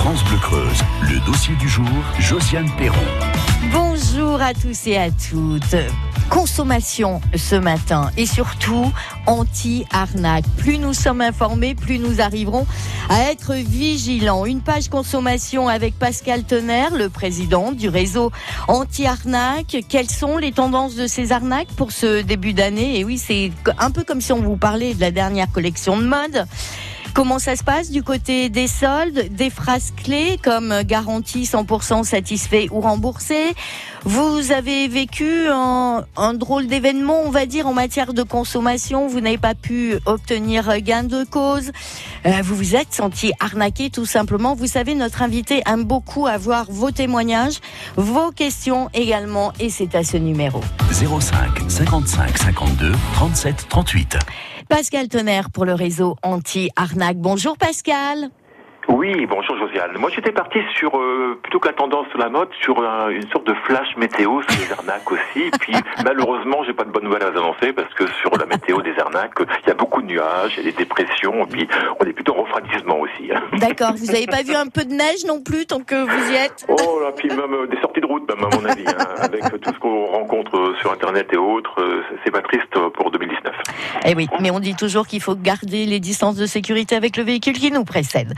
France Bleu Creuse, le dossier du jour, Josiane Perron. Bonjour à tous et à toutes. Consommation ce matin et surtout anti-arnaque. Plus nous sommes informés, plus nous arriverons à être vigilants. Une page consommation avec Pascal Tonnerre, le président du réseau anti-arnaque. Quelles sont les tendances de ces arnaques pour ce début d'année? Et oui, c'est un peu comme si on vous parlait de la dernière collection de mode. Comment ça se passe du côté des soldes? Des phrases clés comme garantie 100% satisfait ou remboursé. Vous avez vécu un drôle d'événement, on va dire, en matière de consommation. Vous n'avez pas pu obtenir gain de cause. Vous vous êtes senti arnaqué tout simplement. Vous savez, notre invité aime beaucoup avoir vos témoignages, vos questions également. Et c'est à ce numéro. 05 55 52 37 38. Pascal Tonnerre pour le réseau anti-arnaque. Bonjour Pascal. Oui, bonjour Josiane. Moi j'étais parti sur, plutôt que la tendance de la mode, sur une sorte de flash météo sur les arnaques aussi. Et puis malheureusement j'ai pas de bonnes nouvelles à vous annoncer parce que sur la météo des arnaques, il y a beaucoup de nuages, il y a des dépressions, et puis on est plutôt en refroidissement aussi. D'accord, vous n'avez pas vu un peu de neige non plus tant que vous y êtes? Oh là, puis même des sorties de route même à mon avis, avec tout ce qu'on rencontre sur internet et autres, c'est pas triste pour 2019. Eh oui, mais on dit toujours qu'il faut garder les distances de sécurité avec le véhicule qui nous précède.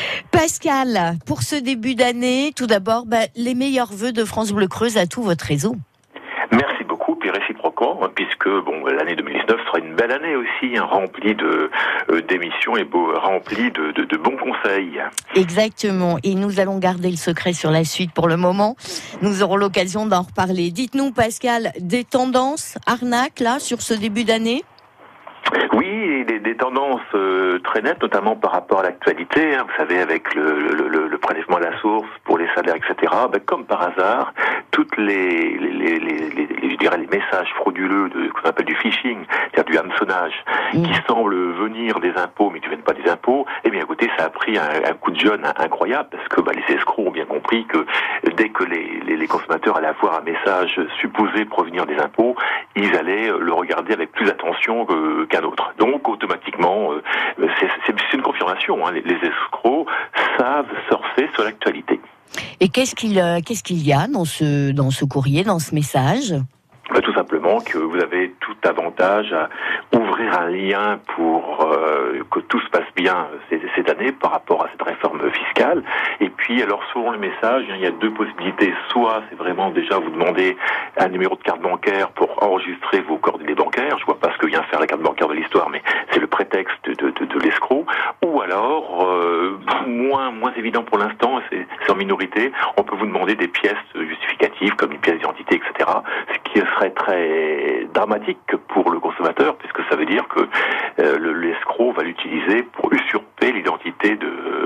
Pascal, pour ce début d'année, tout d'abord, les meilleurs vœux de France Bleu Creuse à tout votre réseau. Merci beaucoup, puis réciproquement, puisque l'année 2019 sera une belle année aussi, remplie d'émissions et remplie de bons conseils. Exactement, et nous allons garder le secret sur la suite pour le moment. Nous aurons l'occasion d'en reparler. Dites-nous, Pascal, des tendances arnaques là sur ce début d'année? Oui, des tendances très nettes, notamment par rapport à l'actualité. Vous savez, avec le prélèvement à la source pour les salaires, etc. Comme par hasard, toutes les messages frauduleux qu'on appelle du phishing, c'est-à-dire du hameçonnage, qui semblent venir des impôts, mais qui ne viennent pas des impôts. Eh bien, écoutez, ça a pris un coup de jeune incroyable, parce que les escrocs ont bien compris que dès que les consommateurs allaient avoir un message supposé provenir des impôts, ils allaient le regarder avec plus attention qu'un autre. Donc, automatiquement, c'est une confirmation. Les escrocs savent surfer sur l'actualité. Et qu'est-ce qu'il y a dans ce courrier, dans ce message? Tout simplement que vous avez tout avantage à ouvrir un lien pour que tout se passe bien cette année par rapport à cette réforme fiscale. Et puis, alors, selon le message, il y a deux possibilités. Soit, c'est vraiment déjà vous demander un numéro de carte bancaire pour enregistrer vos coordonnées bancaires. Je vois pas ce que vient faire la carte bancaire de l'histoire, mais c'est le prétexte de l'escroc. Ou alors, moins évident pour l'instant, c'est en minorité, on peut vous demander des pièces justificatives, comme une pièce d'identité, etc. Ce qui serait très dramatique pour le consommateur, puisque ça veut dire que l'escroc va l'utiliser pour usurper l'identité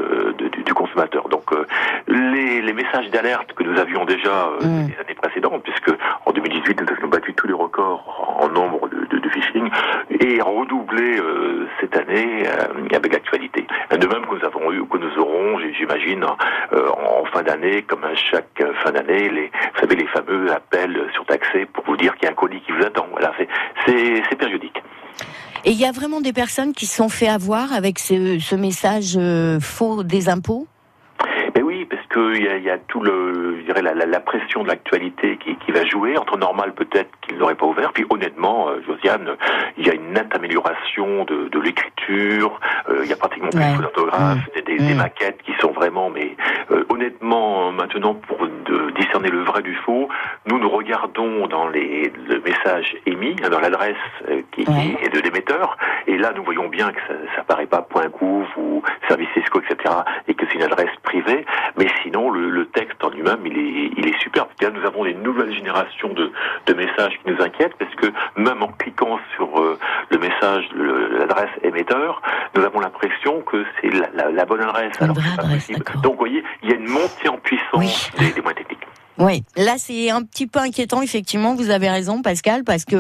du consommateur. Donc les messages d'alerte que nous avions déjà les années précédentes, puisque en 2018 nous avions battu tous les records en nombre de phishing, et redoublé cette année avec l'actualité. De même que nous aurons, j'imagine, en fin d'année, comme à chaque fin d'année, vous savez, les fameux appels surtaxés pour vous dire qu'il y a un colis qui vous attend. Voilà, c'est périodique. Et il y a vraiment des personnes qui se sont fait avoir avec ce message faux des impôts? Mais oui, parce qu'il y a tout la pression de l'actualité qui va jouer. En temps normal, peut-être qu'ils n'auraient pas ouvert. Puis honnêtement, Josiane, il y a une nette amélioration de l'écriture. Il y a pratiquement plus de fautes d'orthographe, des maquettes qui sont vraiment, honnêtement, maintenant, pour discerner le vrai du faux, nous regardons dans le message émis, dans l'adresse qui est de l'émetteur, et là, nous voyons bien que ça paraît pas .gouv ou services fiscaux, etc., et que c'est une adresse privée, mais sinon, le texte en lui-même, il est superbe. Là, nous avons des nouvelles générations de messages qui nous inquiètent, parce que même en cliquant sur le message, l'adresse émetteur, nous avons l'impression que c'est la bonne adresse, alors que c'est pas possible. Donc, vous voyez, il y a une montée en puissance des moyens techniques. Oui, là c'est un petit peu inquiétant, effectivement, vous avez raison Pascal, parce que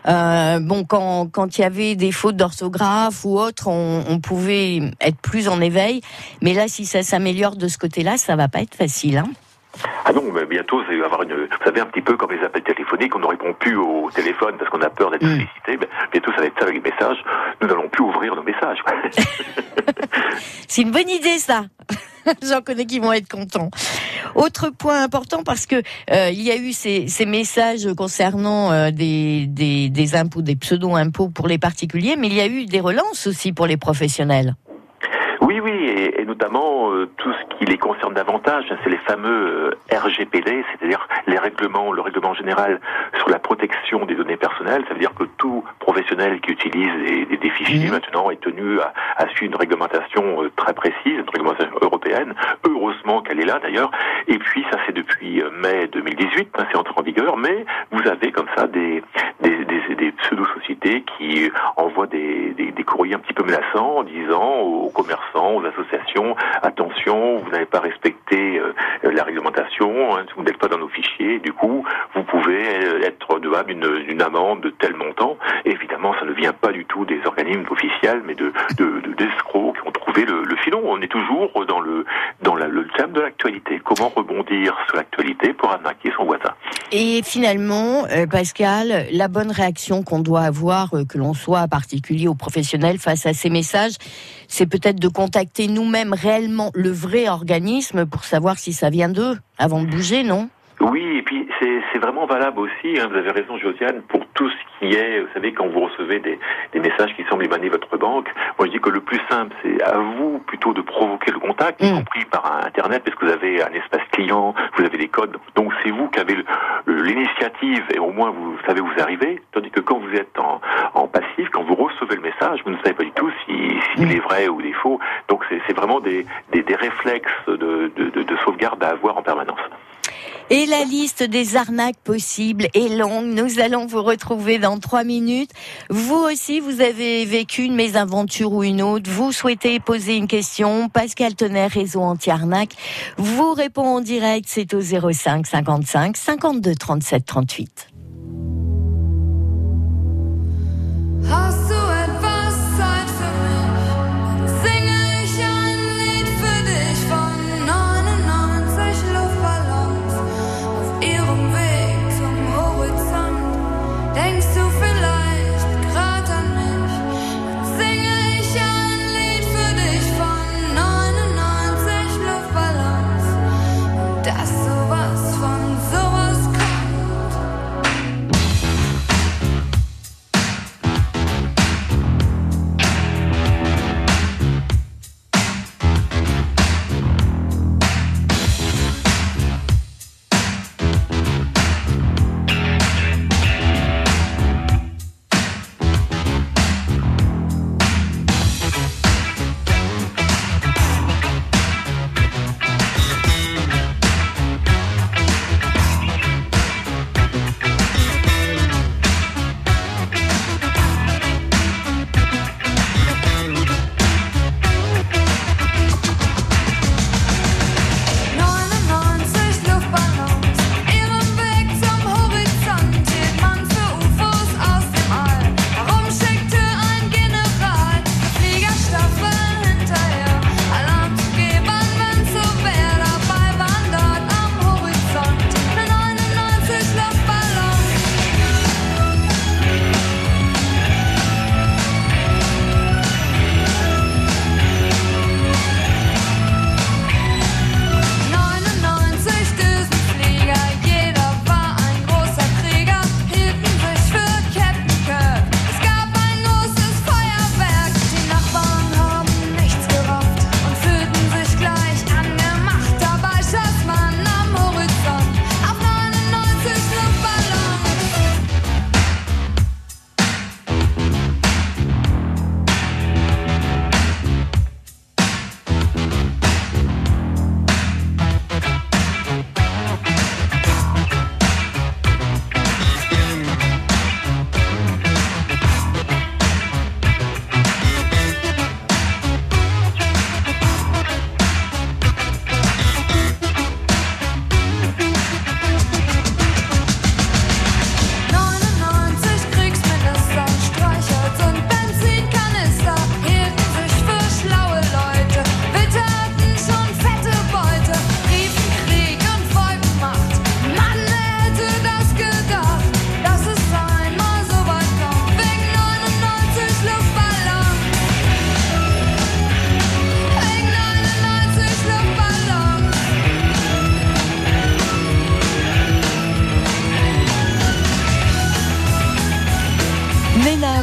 quand il y avait des fautes d'orthographe ou autre, on pouvait être plus en éveil, mais là si ça s'améliore de ce côté-là, ça va pas être facile, Ah non, mais bientôt, c'est avoir vous savez, un petit peu comme les appels téléphoniques, on ne répond plus au téléphone parce qu'on a peur d'être sollicité. Bientôt, ça va être ça avec les messages. Nous n'allons plus ouvrir nos messages. C'est une bonne idée, ça. J'en connais qui vont être contents. Autre point important, parce que il y a eu ces messages concernant des impôts, des pseudo-impôts pour les particuliers, mais il y a eu des relances aussi pour les professionnels. Oui, et notamment tout ce qui les concerne davantage, c'est les fameux RGPD, c'est-à-dire le règlement général sur la protection des données personnelles. Ça veut dire que tout professionnel qui utilise des fichiers maintenant est tenu à suivre une réglementation très précise, une réglementation européenne. Heureusement qu'elle est là d'ailleurs. Et puis ça c'est depuis mai 2018, c'est entré en vigueur, mais vous avez comme ça des pseudo-sociétés qui envoient des courriers un petit peu menaçants en disant aux commerçants, aux associations, attention, vous n'avez pas respecté la réglementation, vous n'êtes pas dans nos fichiers, du coup, vous pouvez être redevable d'une amende de tel montant. Et évidemment, ça ne vient pas du tout des organismes officiels, mais d'escrocs qui ont trouvé le filon. On est toujours dans le thème de l'actualité. Comment rebondir sur l'actualité pour arnaquer son voisin? Et finalement, Pascal, la bonne réaction qu'on doit avoir, que l'on soit particulier ou professionnel, face à ces messages, c'est peut-être de contacter nous-mêmes réellement le vrai organisme pour savoir si ça vient d'eux, avant de bouger, non ? Oui, et puis c'est vraiment valable aussi, vous avez raison Josiane, pour tout ce qui est, vous savez, quand vous recevez des messages qui semblent émaner votre banque, moi je dis que le plus simple, c'est à vous plutôt de provoquer le contact, y compris par Internet, parce que vous avez un espace client, vous avez des codes, donc c'est vous qui avez l'initiative, et au moins vous savez où vous arrivez, tandis que quand vous êtes en passif, quand vous recevez le message, vous ne savez pas du tout s'il est vrai ou des faux, donc c'est vraiment des réflexes de sauvegarde à avoir en permanence. Et la liste des arnaques possibles est longue. Nous allons vous retrouver dans 3 minutes. Vous aussi, vous avez vécu une mésaventure ou une autre. Vous souhaitez poser une question. Pascal Tenay, réseau anti-arnaque, vous répond en direct. C'est au 05 55 52 37 38. Dass sowas von sowas kommt.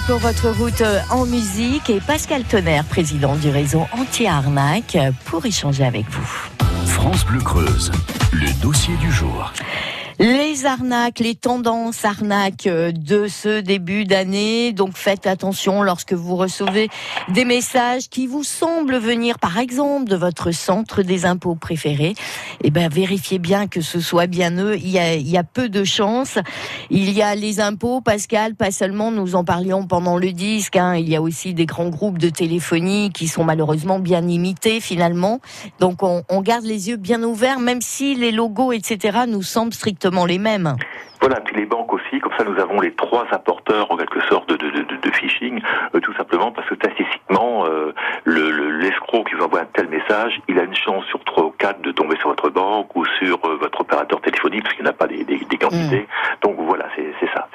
pour votre route en musique et Pascal Tonnerre, président du réseau anti-arnaque, pour échanger avec vous. France Bleu Creuse, le dossier du jour. Les arnaques, les tendances arnaques de ce début d'année. Donc faites attention lorsque vous recevez des messages qui vous semblent venir par exemple de votre centre des impôts préféré. Eh ben vérifiez bien que ce soit bien eux. Il y a peu de chance. Il y a les impôts, Pascal, pas seulement, nous en parlions pendant le disque, il y a aussi des grands groupes de téléphonie qui sont malheureusement bien imités finalement. Donc on garde les yeux bien ouverts, même si les logos, etc. nous semblent strictement les mêmes. Voilà, puis les banques aussi, comme ça nous avons les trois apporteurs en quelque sorte de phishing, tout simplement parce que statistiquement, l'escroc qui vous envoie un tel message, il a une chance sur 3 ou 4 de tomber sur votre banque ou sur votre opérateur téléphonique, parce qu'il n'y en a pas des quantités. Donc voilà, c'est ça.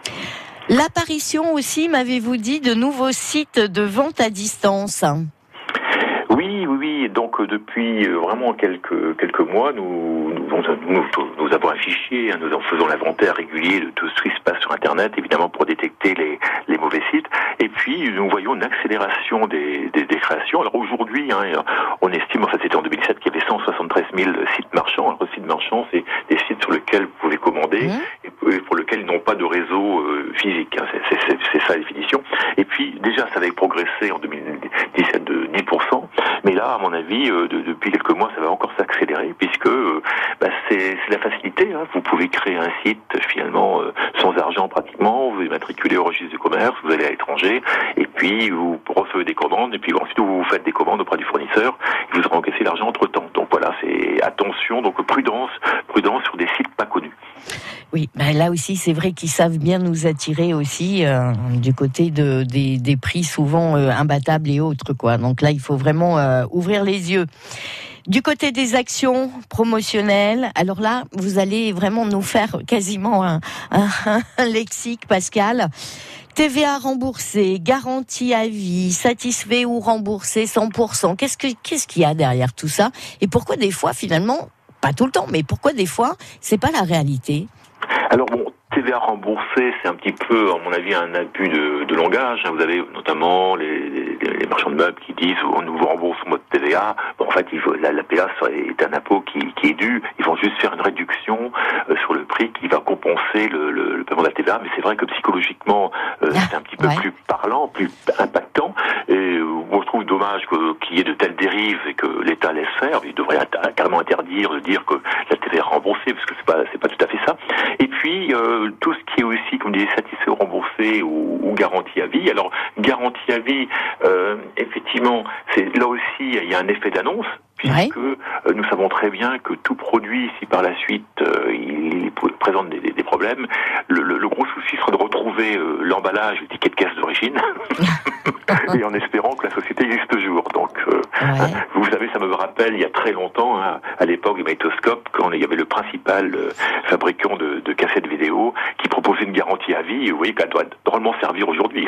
L'apparition aussi, m'avez-vous dit, de nouveaux sites de vente à distance. Oui. Donc depuis vraiment quelques mois, nous avons un fichier, nous en faisons l'inventaire régulier de tout ce qui se passe sur Internet, évidemment pour détecter les mauvais sites. Et puis nous voyons une accélération des créations. Alors aujourd'hui, on estime, ça c'était en 2007, qu'il y avait 173 000 sites marchands. Alors sites marchands, c'est des sites sur lesquels vous pouvez commander et pour lesquels ils n'ont pas de réseau physique. C'est ça la définition. Et puis déjà, ça avait progressé en 2017 de 10%. Mais là, à mon avis, depuis quelques mois, ça va encore s'accélérer, puisque c'est la facilité. Vous pouvez créer un site finalement sans argent pratiquement. Vous immatriculez au registre du commerce, vous allez à l'étranger, et puis vous recevez des commandes, et puis ensuite vous faites des commandes auprès du fournisseur. Et vous aurez encaissé l'argent entre temps. Donc voilà, c'est attention, donc prudence sur des sites pas connus. Oui, là aussi, c'est vrai qu'ils savent bien nous attirer aussi du côté des prix souvent imbattables et autres, quoi. Donc là, il faut vraiment ouvrir les yeux. Du côté des actions promotionnelles, alors là, vous allez vraiment nous faire quasiment un lexique, Pascal. TVA remboursée, garantie à vie, satisfait ou remboursé 100%. Qu'est-ce qu'il y a derrière tout ça? Et pourquoi des fois, finalement, pas tout le temps, mais pourquoi des fois, c'est pas la réalité? Alors bon, TVA remboursée, c'est un petit peu, à mon avis, un abus de langage. Vous avez notamment les marchands de meubles qui disent on nous rembourse votre TVA. Bon, en fait, la TVA est un impôt qui est dû. Ils vont juste faire une réduction sur le prix qui va compenser le paiement de la TVA. Mais c'est vrai que psychologiquement, c'est un petit peu plus parlant, plus impactant. Et moi, je trouve dommage qu'il y ait de telles dérives et que l'État laisse faire. Il devrait carrément interdire de dire que la TVA est remboursée, parce que c'est pas tout à fait ça. Et puis tout ce qui est aussi, comme disait, satisfait ou remboursé ou garantie à vie. Alors garantie à vie, effectivement, là aussi il y a un effet d'annonce, puisque nous savons très bien que tout produit, si par la suite il présente des problèmes, le gros souci sera de retrouver l'emballage, le ticket de caisse d'origine, et en espérant que la société existe toujours. Donc, vous savez, ça me rappelle il y a très longtemps, à l'époque du magnétoscope, quand il y avait le principal fabricant de cassettes vidéo qui proposait une garantie à vie, et vous voyez qu'elle doit drôlement servir aujourd'hui.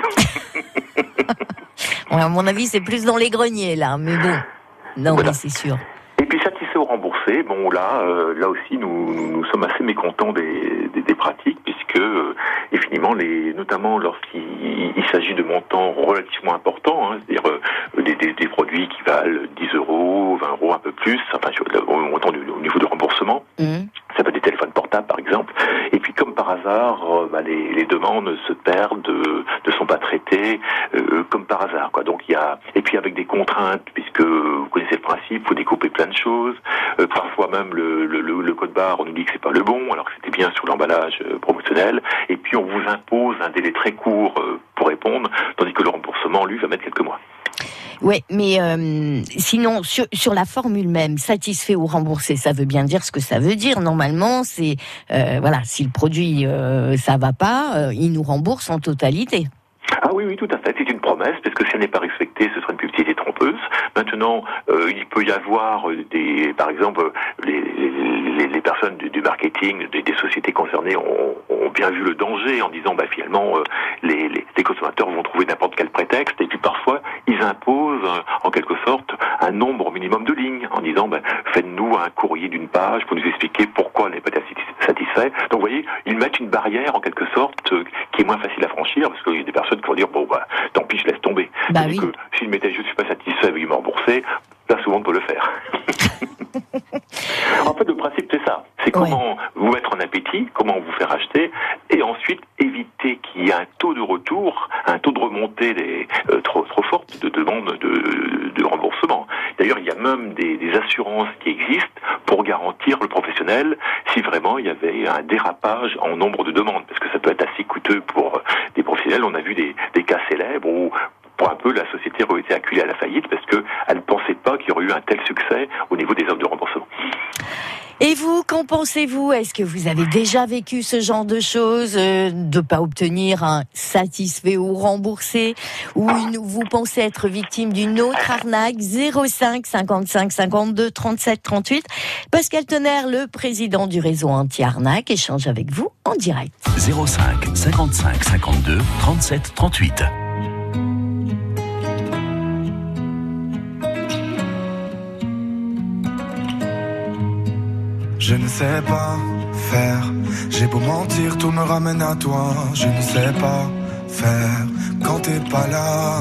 À mon avis, c'est plus dans les greniers, là, mais bon. Non, voilà. Mais c'est sûr. Et puis satisfait ou remboursé, bon là aussi nous sommes assez mécontents des pratiques, puisque finalement notamment lorsqu'il s'agit de montants relativement importants, c'est-à-dire des produits qui valent 10 €, 20 €, un peu plus, enfin au niveau de remboursement. Ça peut être des téléphones portables par exemple. Et puis comme par hasard, les demandes se perdent, ne sont pas traitées comme par hasard, quoi. Donc et puis avec des contraintes, puisque vous connaissez le principe, faut découper plein de choses. Parfois même le code barre, on nous dit que c'est pas le bon, alors que c'était bien sur l'emballage promotionnel. Et puis on vous impose un délai très court pour répondre, tandis que le remboursement, lui, va mettre quelques mois. Oui, mais sinon, sur la formule même, satisfait ou remboursé, ça veut bien dire ce que ça veut dire. Normalement, c'est si le produit ça va pas, il nous rembourse en totalité. Ah oui, tout à fait. C'est une promesse, parce que si elle n'est pas respectée, ce sera une publicité trompeuse. Maintenant, il peut y avoir par exemple, les personnes du marketing, des sociétés concernées ont bien vu le danger en disant, finalement, les consommateurs vont trouver n'importe quel prétexte, et puis parfois, ils imposent, en quelque sorte, un nombre minimum de lignes, en disant, faites-nous un courrier d'une page pour nous expliquer pourquoi elle n'est pas satisfaite. satisfait. Donc vous voyez, ils mettent une barrière en quelque sorte qui est moins facile à franchir, parce qu'il y a des personnes qui vont dire bon bah tant pis, je laisse tomber. Oui. Que s'ils mettaient je suis pas satisfait, veuillez me rembourser, là souvent on peut le faire. En fait, le principe c'est ça, c'est comment vous mettre en appétit, comment vous faire acheter, et ensuite éviter qu'il y ait un taux de retour, un taux de remontée trop forte de demande de remboursement. D'ailleurs, il y a même des assurances qui existent pour garantir le professionnel si vraiment il y avait un dérapage en nombre de demandes, parce que ça peut être assez coûteux pour des professionnels. On a vu des cas célèbres où pour un peu la société aurait été acculée à la faillite parce qu'elle ne pensait pas qu'il y aurait eu un tel succès au niveau des offres de remboursement. Et vous, qu'en pensez-vous ? Est-ce que vous avez déjà vécu ce genre de choses, de pas obtenir un satisfait ou remboursé, ou vous pensez être victime d'une autre arnaque ? 05 55 52 37 38. Pascal Tonnerre, le président du réseau anti-arnaque, échange avec vous en direct. 05 55 52 37 38. Je ne sais pas faire, j'ai beau mentir, tout me ramène à toi. Je ne sais pas faire quand t'es pas là.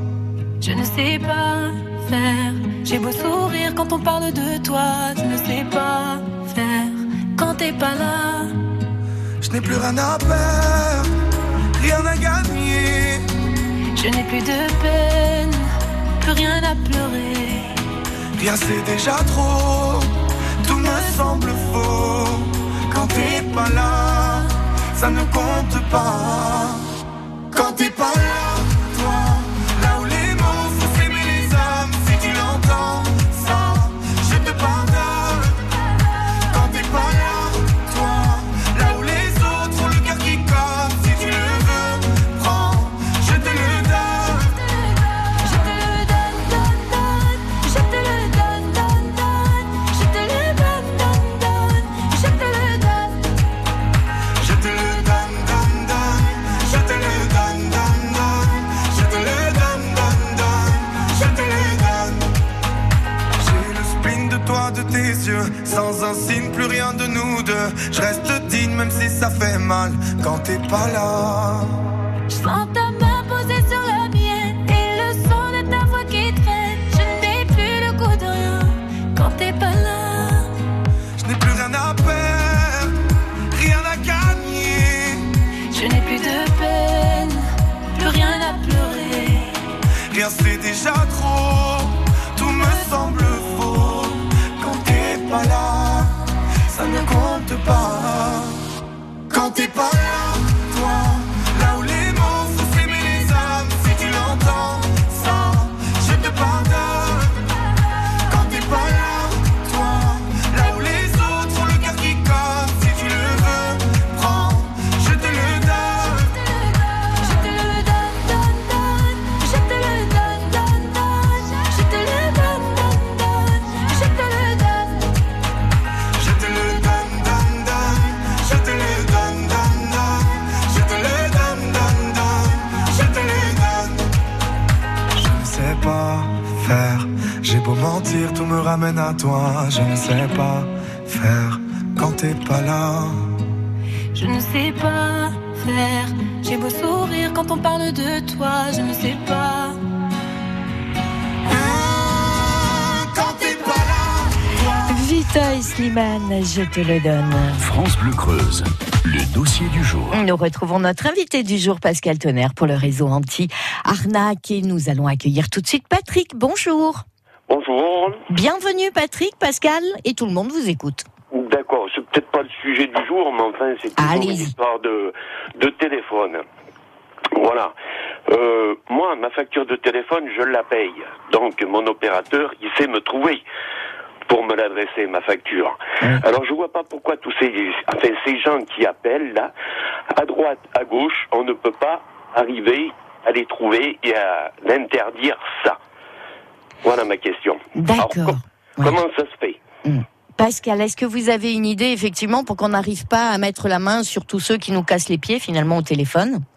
Je ne sais pas faire, j'ai beau sourire quand on parle de toi. Je ne sais pas faire quand t'es pas là. Je n'ai plus rien à perdre, rien à gagner. Je n'ai plus de peine, plus rien à pleurer. Rien c'est déjà trop, tout me semble faux. Quand t'es pas là, ça ne compte pas. Quand t'es pas là, toi, là où les mots font s'aimer les âmes. Si tu l'entends, ça, je te pardonne. Quand t'es pas là, toi, là où les autres ont le cœur qui cogne. Si tu le veux, prends, je te le donne. Je te le donne, donne, donne. Je te le donne, donne, donne. Je te le donne, donne, donne. Je te le donne. Je te le donne, donne, donne. Je te le donne, donne, donne. Je te le donne, donne, donne. Je te le donne. J'ai le spleen de toi, de tes yeux. Sans un signe, plus rien de nous deux. Je reste digne même si ça fait mal quand t'es pas là. Je sens ta main posée sur la mienne et le son de ta voix qui traîne. Je n'ai plus le goût de rien quand t'es pas là. Je n'ai plus rien à perdre, rien à gagner. Je n'ai plus de peine, plus rien à pleurer. Rien c'est déjà trop, tout me semble faux. Quand t'es pas là, ça ne compte pas. Quand t'es pas là, toi, là où les mots font s'aimer les âmes. Si tu l'entends, ça, je te pardonne. Quand t'es pas là, toi, là où les autres ont le cœur qui cogne. Si tu le veux, prends, je te le donne. Je te le donne, donne, donne. Je te le donne, donne, donne. Je te le donne, donne, donne. Je te le donne. Je te le donne, donne, donne. Je te le donne, donne, donne. Je te le donne, donne, donne. Je te le donne. Je ne sais pas faire, j'ai beau mentir, tout me ramène à toi. Je ne sais pas faire quand t'es pas là. Je ne sais pas faire. J'ai beau sourire quand on parle de toi. Je ne sais pas. Quand t'es pas là, Vita et Slimane, je te le donne. France Bleu Creuse, le dossier du jour. Nous retrouvons notre invité du jour, Pascal Tonnerre, pour le réseau anti-arnaque. Et nous allons accueillir tout de suite Patrick. Bonjour. Bonjour. Bienvenue Patrick, Pascal, et tout le monde vous écoute. D'accord, c'est peut-être pas le sujet du jour, mais enfin c'est toujours Allez-y. une histoire de téléphone. Voilà. Moi, ma facture de téléphone, je la paye. Donc mon opérateur, il sait me trouver pour me l'adresser, ma facture. Alors je vois pas pourquoi tous ces gens qui appellent là, à droite, à gauche, on ne peut pas arriver à les trouver et à l'interdire ça. Voilà ma question. D'accord. Alors, comment ça se fait ? Pascal, est-ce que vous avez une idée, effectivement, pour qu'on n'arrive pas à mettre la main sur tous ceux qui nous cassent les pieds, finalement, au téléphone ?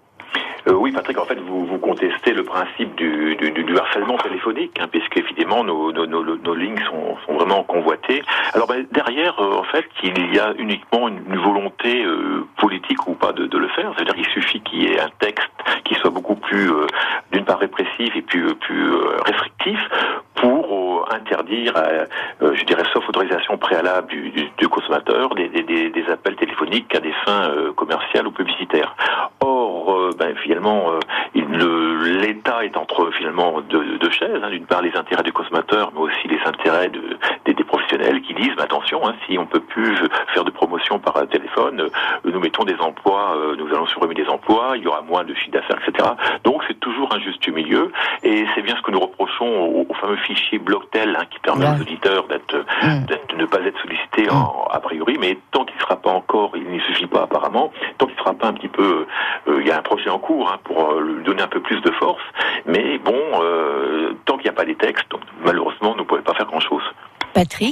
Oui, Patrick, en fait, vous contestez le principe du harcèlement téléphonique, hein, puisque évidemment nos lignes sont vraiment convoitées. Alors derrière, en fait, il y a uniquement une volonté politique ou pas de le faire. C'est-à-dire qu'il suffit qu'il y ait un texte qui soit beaucoup plus, d'une part répressif et plus restrictif, pour interdire, je dirais, sauf autorisation préalable du consommateur, des appels téléphoniques à des fins commerciales ou publicitaires. Or, finalement, l'État est entre finalement deux chaises. Hein. D'une part, les intérêts du consommateur, mais aussi les intérêts des professionnels qui disent, attention, hein, si on peut plus faire de promotion par téléphone, nous mettons des emplois, nous allons supprimer des emplois, il y aura moins de chiffre d'affaires, etc. Donc, c'est toujours un juste milieu, et c'est bien ce que nous reprochons au fameux fichier Blocktel, hein, qui permet aux auditeurs de ne pas être sollicités a priori, mais tant qu'il ne sera pas encore, il n'y suffit pas apparemment, tant qu'il ne sera pas un petit peu, il y a un projet en cours, hein, pour lui donner un peu plus de force, mais bon, tant qu'il n'y a pas des textes, donc, malheureusement, nous ne pouvons pas faire grand-chose. Patrick ?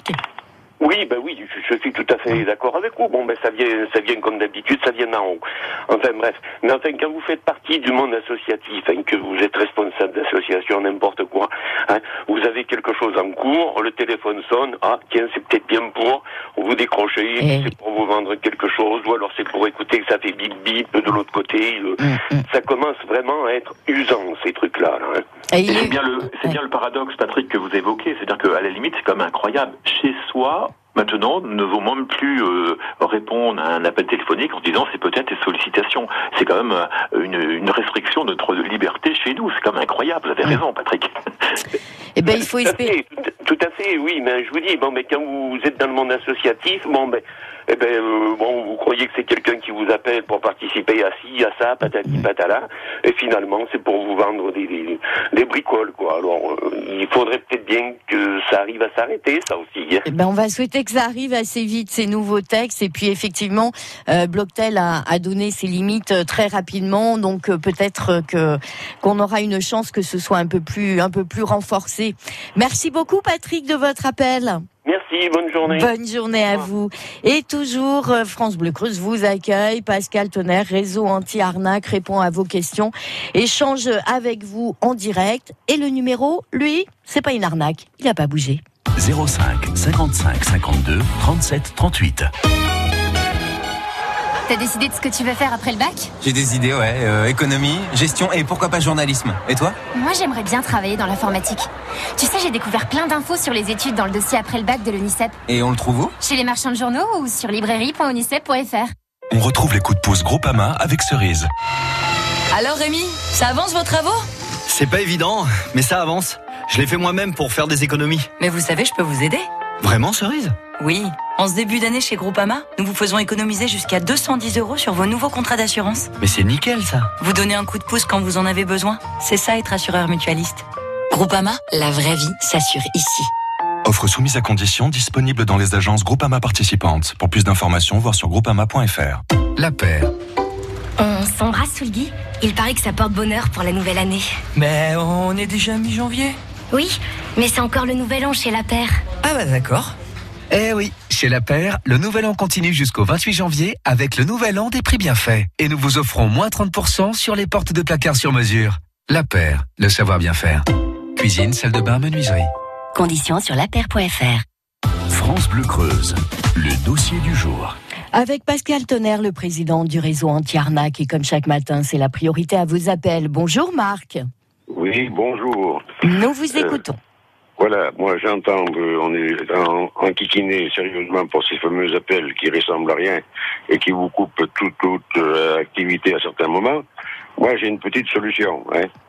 Oui, je suis tout à fait d'accord avec vous. Bon, ça vient comme d'habitude, ça vient d'en haut. Enfin, bref. Mais enfin, quand vous faites partie du monde associatif, hein, que vous êtes responsable d'association, n'importe quoi, hein, vous avez quelque chose en cours, le téléphone sonne, tiens, c'est peut-être bien pour vous décrocher, c'est pour vous vendre quelque chose, ou alors c'est pour écouter que ça fait bip bip de l'autre côté. Ça commence vraiment à être usant, ces trucs-là. Hein. Et c'est bien le paradoxe, Patrick, que vous évoquez. C'est-à-dire qu'à la limite, c'est quand même incroyable. Chez soi, maintenant, nous ne devons même plus répondre à un appel téléphonique en disant c'est peut-être des sollicitations. C'est quand même une restriction de notre liberté chez nous. C'est quand même incroyable. Vous avez raison, Patrick. Eh ben, il faut espérer. Tout à fait, oui. Mais je vous dis, quand vous êtes dans le monde associatif, vous croyez que c'est quelqu'un qui vous appelle pour participer à ci, à ça, patati patala, et finalement c'est pour vous vendre des bricoles, quoi. Alors il faudrait peut-être bien que ça arrive à s'arrêter, ça aussi. Hein. On va souhaiter que ça arrive assez vite, ces nouveaux textes, et puis effectivement, Blocktel a donné ses limites très rapidement, donc peut-être qu'on aura une chance que ce soit un peu plus renforcé. Merci beaucoup, Patrick, de votre appel. Merci, bonne journée. Bonne journée à vous. Et toujours, France Bleu Creuse vous accueille. Pascal Tonnerre, réseau anti-arnaque, répond à vos questions, échange avec vous en direct. Et le numéro, lui, c'est pas une arnaque, il n'a pas bougé. 05 55 52 37 38. T'as décidé de ce que tu veux faire après le bac ? J'ai des idées, économie, gestion et pourquoi pas journalisme. Et toi ? Moi, j'aimerais bien travailler dans l'informatique. Tu sais, j'ai découvert plein d'infos sur les études dans le dossier après le bac de l'ONICEP. Et on le trouve où ? Chez les marchands de journaux ou sur librairie.onicep.fr. On retrouve les coups de pouce Groupama avec Cerise. Alors Rémi, ça avance vos travaux ? C'est pas évident, mais ça avance. Je l'ai fait moi-même pour faire des économies. Mais vous savez, je peux vous aider. Vraiment, Cerise ? Oui. En ce début d'année chez Groupama, nous vous faisons économiser jusqu'à 210 € sur vos nouveaux contrats d'assurance. Mais c'est nickel, ça. Vous donnez un coup de pouce quand vous en avez besoin. C'est ça, être assureur mutualiste. Groupama, la vraie vie s'assure ici. Offre soumise à conditions, disponible dans les agences Groupama participantes. Pour plus d'informations, voir sur groupama.fr. La paire. On s'embrasse sous le lit. Il paraît que ça porte bonheur pour la nouvelle année. Mais on est déjà mi-janvier. Oui, mais c'est encore le nouvel an chez La Paire. Ah bah d'accord. Eh oui, chez La Paire, le nouvel an continue jusqu'au 28 janvier avec le nouvel an des prix bien faits. Et nous vous offrons moins 30% sur les portes de placard sur mesure. La Paire, le savoir bien faire. Cuisine, salle de bain, menuiserie. Conditions sur lapaire.fr. France Bleu Creuse, le dossier du jour. Avec Pascal Tonnerre, le président du réseau anti-arnaque, et comme chaque matin, c'est la priorité à vos appels. Bonjour Marc. Oui, bonjour. Nous vous écoutons. Voilà, moi j'entends qu'on est enquiquiné sérieusement pour ces fameux appels qui ressemblent à rien et qui vous coupent toute activité à certains moments. Moi j'ai une petite solution.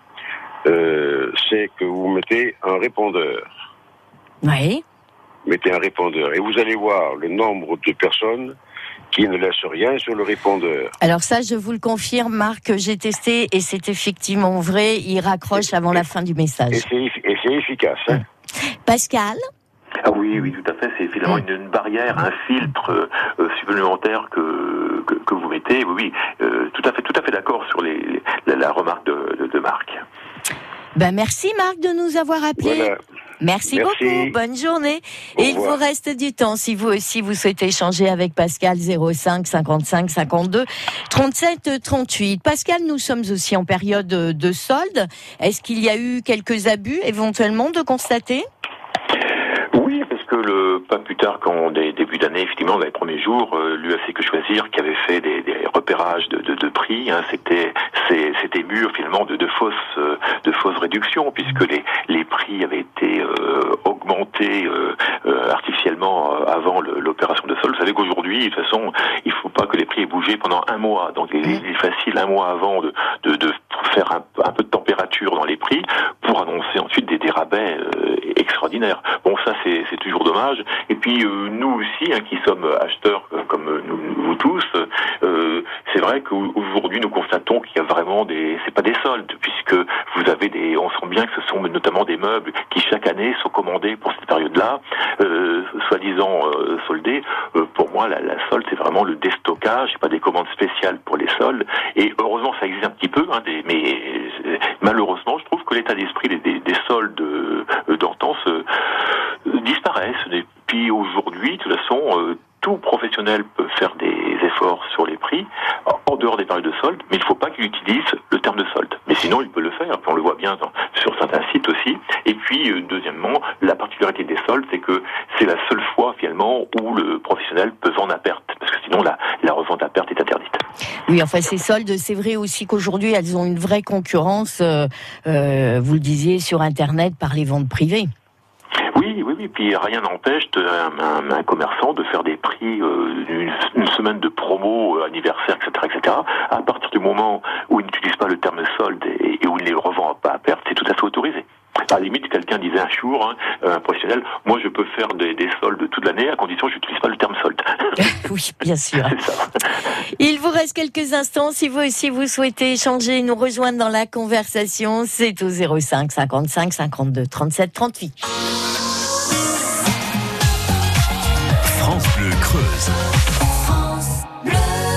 C'est que vous mettez un répondeur. Oui. Mettez un répondeur et vous allez voir le nombre de personnes qui ne laissent rien sur le répondeur. Alors ça, je vous le confirme, Marc, j'ai testé et c'est effectivement vrai, il raccroche avant la fin du message. Et c'est efficace. Hein. Pascal ? Ah oui, tout à fait. C'est finalement une barrière, un filtre supplémentaire que vous mettez. Oui, tout à fait d'accord sur la remarque de Marc. Merci Marc de nous avoir appelés. Voilà. Merci beaucoup, bonne journée. Et il vous reste du temps si vous aussi vous souhaitez échanger avec Pascal 05 55 52 37 38. Pascal, nous sommes aussi en période de solde. Est-ce qu'il y a eu quelques abus éventuellement de constater ? Oui, parce que pas plus tard qu'en début d'année, effectivement, dans les premiers jours, l'UFC Que Choisir, qui avait fait des repérages de prix, c'était mûr finalement de fausses réductions, puisque les prix avaient été augmentés artificiellement avant l'opération de solde. Vous savez qu'aujourd'hui, de toute façon, il ne faut pas que les prix aient bougé pendant un mois. Donc il est facile un mois avant de faire un peu de température dans les prix pour annoncer ensuite des rabais extraordinaires. Bon, ça c'est toujours dommage. Et puis nous aussi, qui sommes acheteurs comme vous tous, c'est vrai qu'aujourd'hui nous constatons qu'il y a vraiment c'est pas des soldes, puisque vous avez on sent bien que ce sont notamment des meubles qui chaque année sont commandés pour cette période-là, soi-disant soldés. Pour moi, la solde, c'est vraiment le déstockage, c'est pas des commandes spéciales pour les soldes. Et heureusement, ça existe un petit peu, mais malheureusement, je trouve que l'état d'esprit des soldes d'antan disparaissent. Et puis aujourd'hui, de toute façon, tout professionnel peut faire des efforts sur les prix en dehors des périodes de solde, mais il ne faut pas qu'il utilise le terme de solde. Mais sinon, il peut le faire, on le voit bien sur certains sites aussi. Et puis, deuxièmement, la particularité des soldes, c'est que c'est la seule fois, finalement, où le professionnel peut vendre à perte, parce que sinon, la revente à perte est interdite. Oui, enfin, ces soldes, c'est vrai aussi qu'aujourd'hui, elles ont une vraie concurrence, vous le disiez, sur Internet par les ventes privées. Oui, puis rien n'empêche un commerçant de faire des prix une semaine de promo, anniversaire, etc. À partir du moment où il n'utilise pas le terme solde et où il ne les revend pas à perte, c'est tout à fait autorisé. À la limite, quelqu'un disait un jour, un professionnel, moi je peux faire des soldes toute l'année à condition que je n'utilise pas le terme solde. Oui, bien sûr. C'est ça. Il vous reste quelques instants. Si vous aussi vous souhaitez échanger, nous rejoindre dans la conversation, c'est au 05 55 52 37 38. France Bleu Creuse. France Bleu.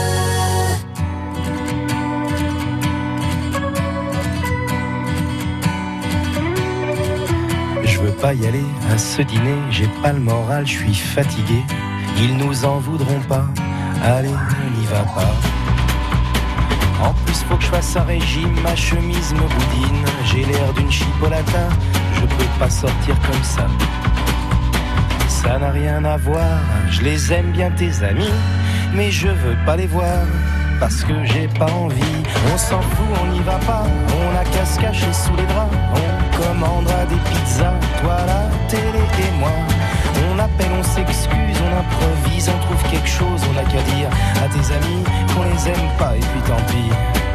Je veux pas y aller à ce dîner, j'ai pas le moral, je suis fatigué. Ils nous en voudront pas, allez, on n'y va pas. En plus faut que je fasse un régime, ma chemise me boudine. J'ai l'air d'une chipolata, je peux pas sortir comme ça. Ça n'a rien à voir, je les aime bien tes amis, mais je veux pas les voir, parce que j'ai pas envie. On s'en fout, on n'y va pas, on a qu'à se cacher sous les draps. On commandera des pizzas, toi la télé et moi. On appelle, on s'excuse, on improvise, on trouve quelque chose, on n'a qu'à dire à tes amis qu'on les aime pas et puis tant pis.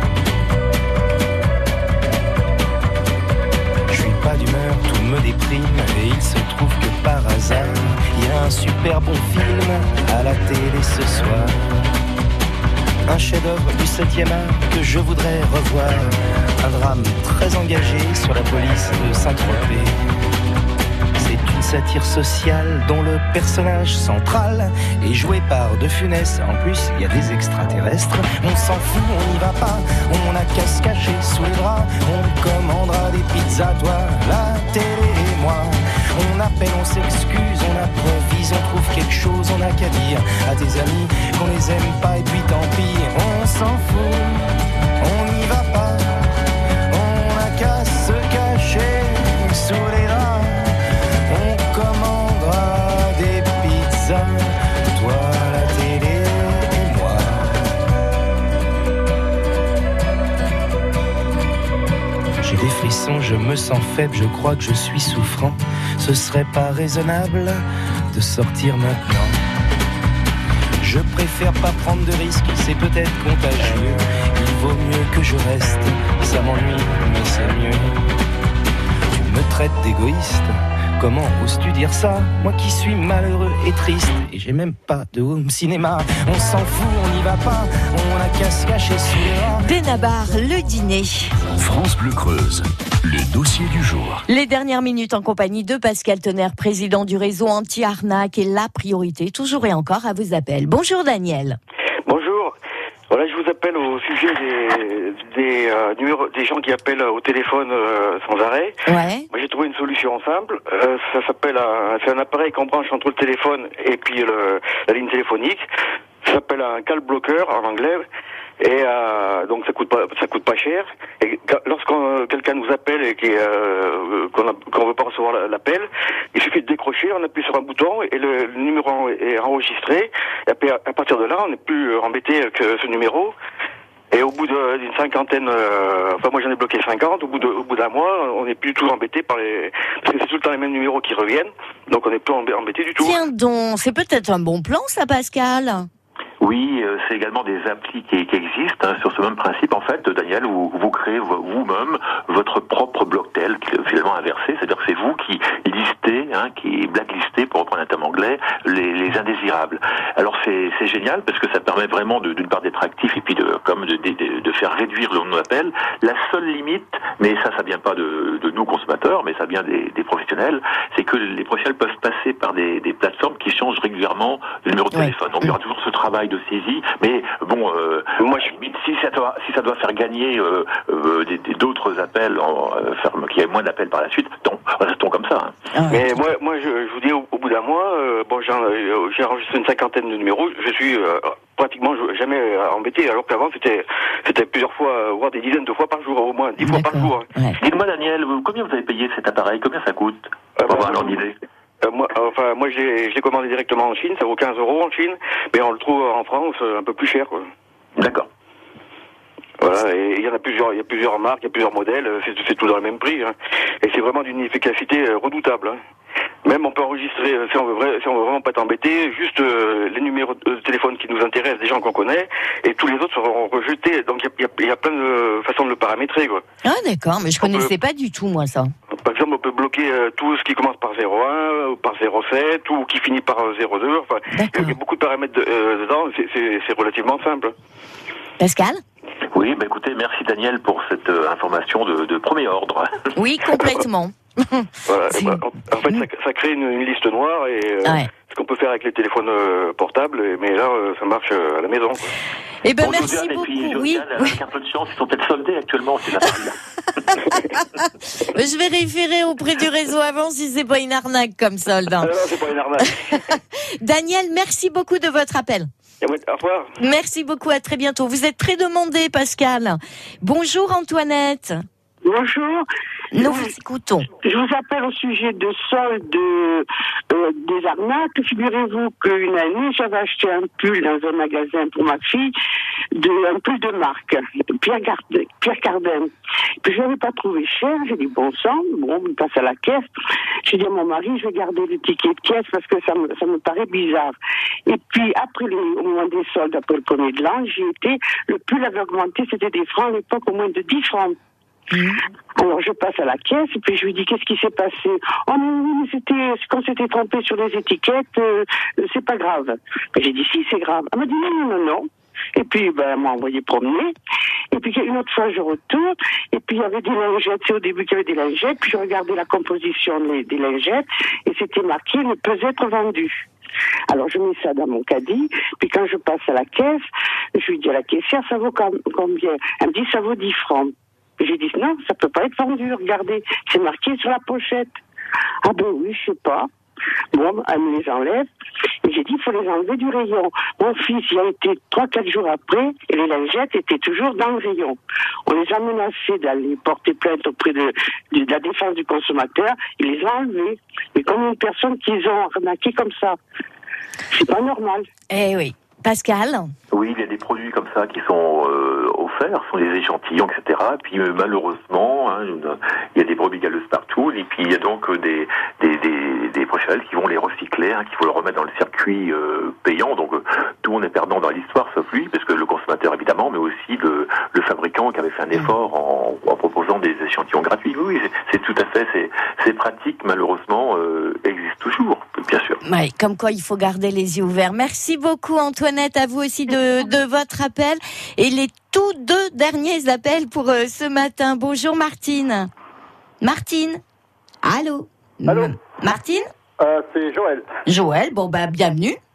Pas d'humeur, tout me déprime, et il se trouve que par hasard, il y a un super bon film à la télé ce soir. Un chef-d'œuvre du 7e art que je voudrais revoir. Un drame très engagé sur la police de Saint-Tropez. C'est une satire sociale dont le personnage central est joué par De Funès. En plus, il y a des extraterrestres. On s'en fout, on n'y va pas. On a qu'à se cacher sous les draps. On commandera des pizzas, toi, la télé et moi. On appelle, on s'excuse, on improvise, on trouve quelque chose, on a qu'à dire à tes amis qu'on les aime pas et puis tant pis. On s'en fout, on n'y va pas. On a qu'à se cacher sous les draps. On commandera des pizzas, toi la télé et moi. J'ai des frissons, je me sens faible, je crois que je suis souffrant. Ce serait pas raisonnable de sortir maintenant. Je préfère pas prendre de risques, c'est peut-être contagieux. Il vaut mieux que je reste, ça m'ennuie, mais c'est mieux. Tu me traites d'égoïste. Comment oses-tu dire ça? Moi qui suis malheureux et triste, et j'ai même pas de home cinéma. On s'en fout, on n'y va pas, on a qu'à se cacher sous les draps. Benabar, le dîner. France Bleu Creuse, le dossier du jour. Les dernières minutes en compagnie de Pascal Tonnerre, président du réseau anti-arnaque, et la priorité, toujours et encore, à vos appels. Bonjour Daniel. Bonjour. Voilà, je vous appelle au sujet des numéros, des gens qui appellent au téléphone sans arrêt. Ouais. Moi, j'ai trouvé une solution simple. Ça s'appelle c'est un appareil qu'on branche entre le téléphone et puis la ligne téléphonique. Ça s'appelle un call blocker en anglais. Et donc ça coûte pas cher. Et lorsqu'on quelqu'un nous appelle et qu'on veut pas recevoir l'appel, il suffit de décrocher, on appuie sur un bouton et le numéro est enregistré. Et puis à partir de là, on n'est plus embêté que ce numéro. Et au bout d'une cinquantaine, moi j'en ai bloqué 50. Au bout d'un mois, on n'est plus du tout embêté parce que c'est tout le temps les mêmes numéros qui reviennent. Donc on n'est plus embêté du tout. Tiens donc, c'est peut-être un bon plan ça, Pascal. Oui, c'est également des applis qui existent sur ce même principe. En fait, Daniel, vous créez vous-même votre propre blocktel, finalement inversé, c'est-à-dire que c'est vous qui listez, qui blacklistez, pour reprendre un terme anglais, les indésirables. Alors c'est génial parce que ça permet vraiment d'une part d'être actif et puis de faire réduire le nombre d'appels. La seule limite, mais ça vient pas de nous consommateurs, mais ça vient des professionnels, c'est que les professionnels peuvent passer par des plateformes qui changent régulièrement le numéro de téléphone. Donc il y aura toujours ce travail de saisie, mais bon, moi si ça doit faire gagner d'autres appels, qu'il y ait moins d'appels par la suite, restons comme ça. Mais moi je vous dis au bout d'un mois, j'ai enregistré une cinquantaine de numéros, je suis pratiquement jamais embêté, alors qu'avant c'était plusieurs fois, voire des dizaines de fois par jour, au moins 10 fois par jour. Ouais. Dites-moi Daniel, combien vous avez payé cet appareil, combien ça coûte pour avoir une idée? Moi, je l'ai commandé directement en Chine, ça vaut 15 € en Chine, mais on le trouve en France un peu plus cher, quoi. D'accord. Voilà, et il y a plusieurs marques, il y a plusieurs modèles, c'est tout dans le même prix, et c'est vraiment d'une efficacité redoutable. Même on peut enregistrer, si on veut vraiment pas t'embêter, juste les numéros de téléphone qui nous intéressent, des gens qu'on connaît, et tous les autres seront rejetés. Donc il y a plein de façons de le paramétrer, quoi. Ah d'accord, mais je connaissais pas du tout moi ça. Par exemple, on peut bloquer tout ce qui commence par 01 ou par 07 ou qui finit par 02. Enfin, il y a beaucoup de paramètres dedans. C'est relativement simple. Pascal ? Oui, écoutez, merci Daniel pour cette information de premier ordre. Oui, complètement. Voilà, en fait, ça crée une liste noire et ce qu'on peut faire avec les téléphones portables, mais là, ça marche à la maison, quoi. Eh ben, merci beaucoup. Oui. Avec un peu de chance, ils sont peut-être soldés actuellement, ces appareils-là. Je vais référer auprès du réseau avant si c'est pas une arnaque comme solde. Non, c'est pas une arnaque. Daniel, merci beaucoup de votre appel. Au revoir. Merci beaucoup, à très bientôt. Vous êtes très demandé, Pascal. Bonjour Antoinette. Bonjour. Nous vous écoutons. Je vous appelle au sujet de solde des arnaques. Figurez-vous qu'une année, j'avais acheté un pull dans un magasin pour ma fille, un pull de marque, Pierre Cardin. Puis je l'avais pas trouvé cher. J'ai dit bon sang, on passe à la caisse. J'ai dit à mon mari, je vais garder le ticket de caisse parce que ça me paraît bizarre. Et puis après au moment des soldes, après le premier de l'an, j'y étais. Le pull avait augmenté, c'était des francs à l'époque, au moins de 10 francs. Alors je passe à la caisse et puis je lui dis qu'est-ce qui s'est passé. Oh non, mais quand c'était trompé sur les étiquettes, c'est pas grave. J'ai dit si, c'est grave. Elle m'a dit non. Et puis elle m'a envoyé promener. Et puis une autre fois je retourne et puis il y avait des lingettes. C'est au début qu'il y avait des lingettes. Puis je regardais la composition des lingettes et c'était marqué ne peut être vendu. Alors je mets ça dans mon caddie, puis quand je passe à la caisse, je lui dis à la caissière ça vaut combien? Elle me dit ça vaut 10 francs. J'ai dit non, ça peut pas être vendu, regardez, c'est marqué sur la pochette. Ah ben oui, je sais pas. Bon, elle me les enlève, et j'ai dit il faut les enlever du rayon. Mon fils, il a été 3-4 jours après, et les lingettes étaient toujours dans le rayon. On les a menacés d'aller porter plainte auprès de la défense du consommateur, ils les ont enlevés. Mais combien de personnes qu'ils ont arnaqué comme ça? C'est pas normal. Eh oui. Pascal? Oui, il y a des produits comme ça qui sont offerts, sont des échantillons, etc. Et puis malheureusement, il y a des brebis galeuses partout. Et puis il y a donc des professionnels qui vont les recycler, qu'il faut le remettre dans le circuit payant. Donc tout le monde est perdant dans l'histoire, sauf lui, parce que le consommateur évidemment, mais aussi le fabricant qui avait fait un effort en proposant des échantillons gratuits. Oui, c'est tout à fait, ces pratiques malheureusement existent toujours, bien sûr. Ouais, comme quoi il faut garder les yeux ouverts. Merci beaucoup Antoinette, à vous aussi de votre appel. Et les tous deux derniers appels pour ce matin. Bonjour Martine. Martine. Allô. Allô. Martine. C'est Joël. Joël, bienvenue.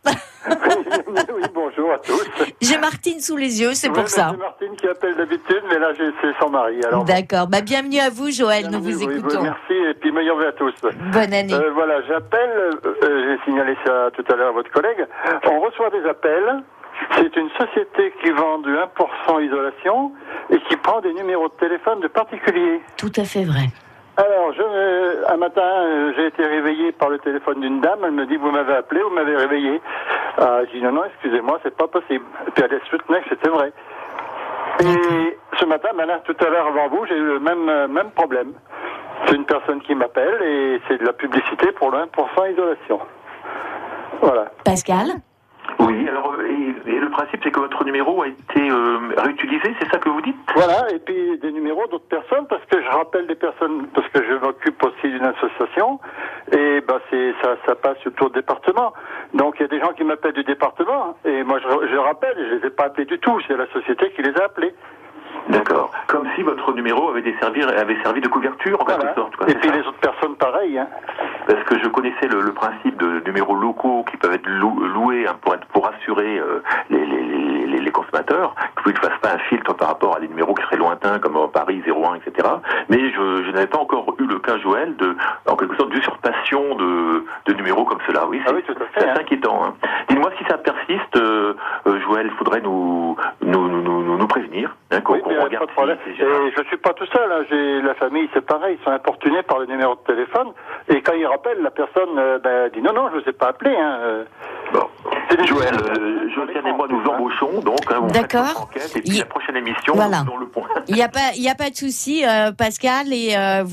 Oui, bonjour à tous. J'ai Martine sous les yeux, c'est pour ça. C'est Martine qui appelle d'habitude, mais là, c'est son mari. Alors, d'accord. Bienvenue à vous, Joël. Nous vous écoutons. Merci et puis meilleurs vœux à tous. Bonne année. Voilà, j'appelle. J'ai signalé ça tout à l'heure à votre collègue. On reçoit des appels. C'est une société qui vend du 1% isolation et qui prend des numéros de téléphone de particuliers. Tout à fait vrai. Alors, un matin, j'ai été réveillé par le téléphone d'une dame. Elle me dit, vous m'avez appelé, vous m'avez réveillé. J'ai dit, non, excusez-moi, c'est pas possible. Et puis elle soutenait que c'était vrai. Et ce matin, là, tout à l'heure avant vous, j'ai eu le même problème. C'est une personne qui m'appelle et c'est de la publicité pour le 1% isolation. Voilà. Pascal ? Oui, alors, et le principe, c'est que votre numéro a été réutilisé, c'est ça que vous dites? Voilà, et puis des numéros d'autres personnes, parce que je rappelle des personnes, parce que je m'occupe aussi d'une association, et ça passe sur tout le département. Donc il y a des gens qui m'appellent du département, et moi je rappelle, je les ai pas appelés du tout, c'est la société qui les a appelés. D'accord. Comme si votre numéro avait servi de couverture, en quelque sorte. Quoi, et puis les autres personnes, pareil. Hein. Parce que je connaissais le principe de numéros locaux qui peuvent être loués pour rassurer les consommateurs, qu'ils ne fassent pas un filtre par rapport à des numéros qui seraient lointains, comme Paris 01, etc. Mais je n'avais pas encore eu le cas, Joël, en quelque sorte d'usurpation de numéros comme cela. Oui, c'est assez inquiétant. Hein. Dites-moi si ça persiste, Joël, il faudrait nous prévenir. Hein, pas de problème. Et je suis pas tout seul, hein. J'ai la famille, c'est pareil, ils sont importunés par le numéro de téléphone, et quand ils rappellent, la personne dit non, je vous ai pas appelé. Hein. Bon. Joël, Josiane et moi nous embauchons, donc vous faites votre enquête, et puis la prochaine émission, voilà. nous donnons le point. Il n'y a pas de souci, Pascal, et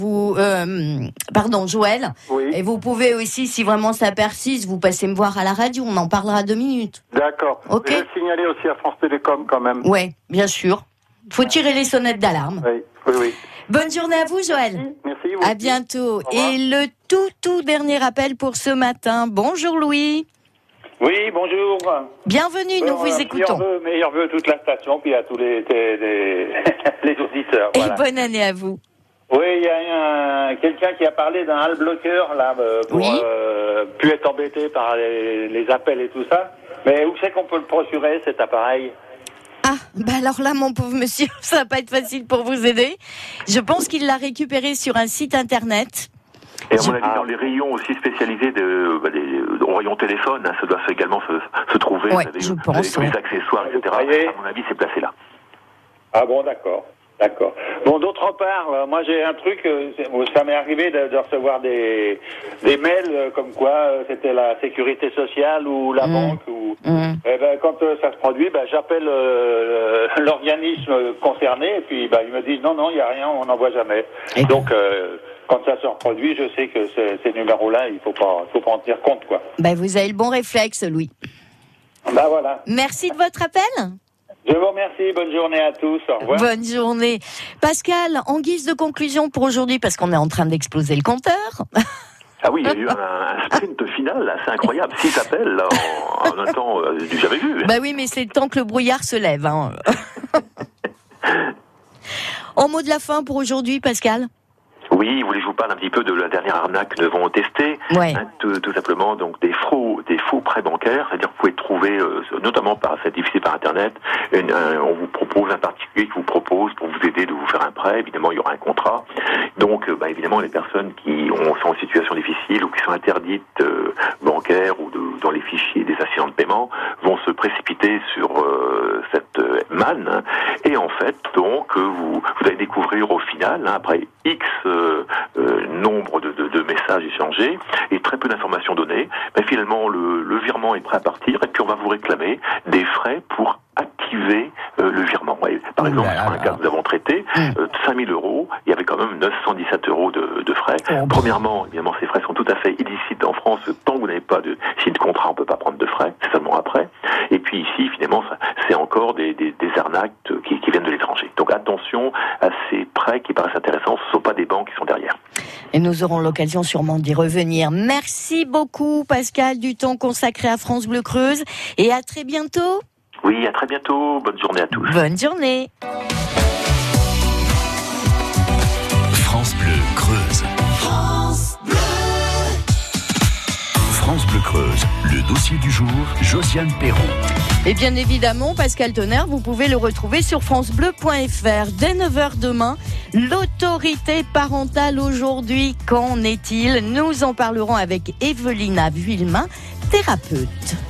Joël. Oui. Et vous pouvez aussi, si vraiment ça persiste, vous passez me voir à la radio, on en parlera 2 minutes. D'accord. Ok. Je vais signaler aussi à France Télécom quand même. Oui, bien sûr. Faut tirer les sonnettes d'alarme. Oui. Bonne journée à vous, Joël. Merci. À bientôt. Et le tout dernier appel pour ce matin. Bonjour, Louis. Oui, bonjour. Bienvenue, nous vous écoutons. Meilleurs vœux à toute la station, puis à tous les auditeurs. Et voilà. bonne année à vous. Oui, il y a quelqu'un qui a parlé d'un hall-bloqueur, là, pour plus être embêté par les appels et tout ça. Mais où c'est qu'on peut le procurer, cet appareil ? Alors là, mon pauvre monsieur, ça va pas être facile pour vous aider. Je pense qu'il l'a récupéré sur un site internet. Et à mon avis, dans les rayons aussi spécialisés au rayon téléphone, hein, ça doit également se trouver. Oui, je pense. Tous les accessoires, etc. À mon avis, c'est placé là. Ah bon, d'accord. Bon, d'autre part, moi j'ai un truc, ça m'est arrivé de recevoir des mails comme quoi c'était la sécurité sociale ou la banque. Et quand ça se produit, j'appelle l'organisme concerné et puis ils me disent non, il n'y a rien, on n'en voit jamais. Donc quand ça se reproduit, je sais que ces numéros-là, il faut pas en tenir compte, quoi. Vous avez le bon réflexe, Louis. Voilà. Merci de votre appel. Je vous remercie, bonne journée à tous, au revoir. Bonne journée. Pascal, en guise de conclusion pour aujourd'hui, parce qu'on est en train d'exploser le compteur. Ah oui, il y a eu un sprint final assez incroyable. 6 appels là, en un temps du jamais vu. Oui, mais c'est le temps que le brouillard se lève. Hein. En mot de la fin pour aujourd'hui, Pascal ? Oui, vous voulez que je vous parle un petit peu de la dernière arnaque que nous avons testée, tout simplement, donc des faux prêts bancaires, c'est-à-dire que vous pouvez trouver, notamment c'est difficile par Internet, on vous propose un particulier qui vous propose pour vous aider de vous faire un prêt, évidemment il y aura un contrat, donc évidemment les personnes qui sont en situation difficile ou qui sont interdites bancaires ou dans les fichiers des accidents de paiement vont se précipiter sur cette manne, et en fait donc vous allez découvrir au final, après X nombre de messages échangés et très peu d'informations données, finalement le virement est prêt à partir et puis on va vous réclamer des frais pour activer le virement. Par exemple, sur un cas que nous avons traité, 5 000 €, il y avait quand même 917 € de frais. Premièrement, évidemment, ces frais sont tout à fait illicites en France. Tant que vous n'avez pas de signe de contrat, on ne peut pas prendre de frais, c'est seulement après. Et puis ici, finalement, c'est encore des arnaques qui viennent de l'étranger. Donc attention à ces prêts qui paraissent intéressants, ce ne sont pas des banques qui sont derrière. Et nous aurons l'occasion sûrement d'y revenir. Merci beaucoup, Pascal, du temps consacré à France Bleu Creuse. Et à très bientôt. Oui, à très bientôt. Bonne journée à tous. Bonne journée. France Bleu Creuse. France Bleu Creuse, le Le dossier du jour, Josiane Perron. Et bien évidemment, Pascal Tonnerre, vous pouvez le retrouver sur francebleu.fr. Dès 9h demain, l'autorité parentale aujourd'hui, qu'en est-il ? Nous en parlerons avec Evelina Vuillemin, thérapeute.